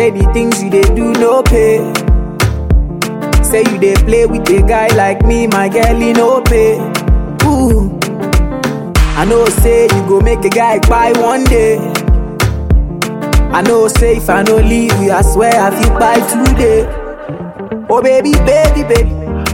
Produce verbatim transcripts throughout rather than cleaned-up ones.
say the things you dey do no pay. Say you dey play with a guy like me, my girl, he no pay. Ooh, I know say you go make a guy cry one day. I know say if I no leave you, I swear I feel by today. Oh baby, baby, baby,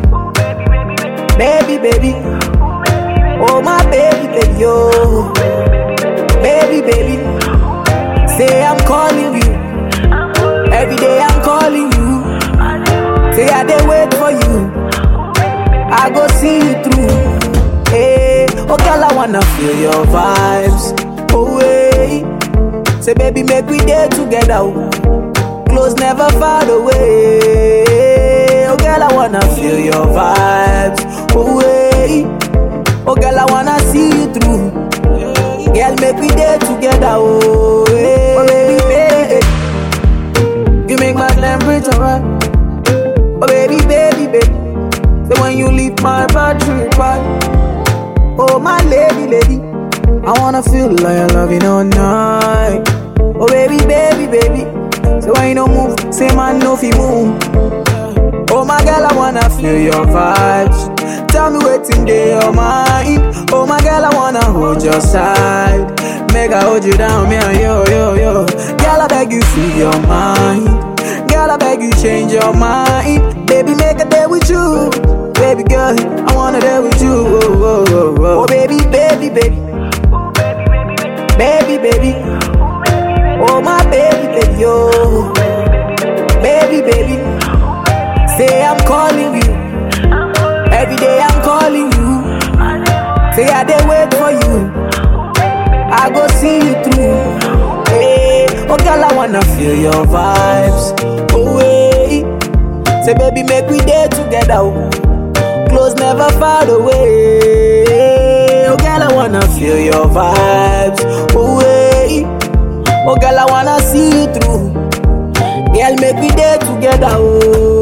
baby, baby, oh my baby, baby, oh, baby, baby. Say I'm calling you, every day I'm calling you. Say I dey wait for you, I go see you through. Hey, oh girl, I wanna feel your vibes. Oh hey, say baby, make we day together. Close, never far away. Oh girl, I wanna feel your vibes. Oh hey, oh girl, I wanna see you through. Girl, make we day together. Oh hey, oh baby, baby, you make my temperature right. Oh baby, baby, baby, say when you leave my battery right. Oh my lady, lady, I wanna feel like I love you all night. Oh baby, baby, baby, so when you don't move, say man no fi move. Oh my girl, I wanna feel your vibes. Tell me what's in your mind. Oh my girl, I wanna hold your side. Make I hold you down, me and yo, yo, yo. Girl, I beg you, free your mind. Girl, I beg you, change your mind. Baby, make a day with you. Baby girl, I wanna day with you. Oh, oh, oh, oh. Oh baby, baby, baby, baby, baby. Oh my baby, baby, oh, baby, baby. Say I'm calling you, every day I'm calling you. Say I dey wait for you, I go see you through. Hey, oh girl, I wanna feel your vibes. Oh hey, say baby, make we day together. Close, never far away. Oh girl, I wanna feel your vibes. Oh hey, oh girl, I wanna see you through. Girl, make we day together. Oh.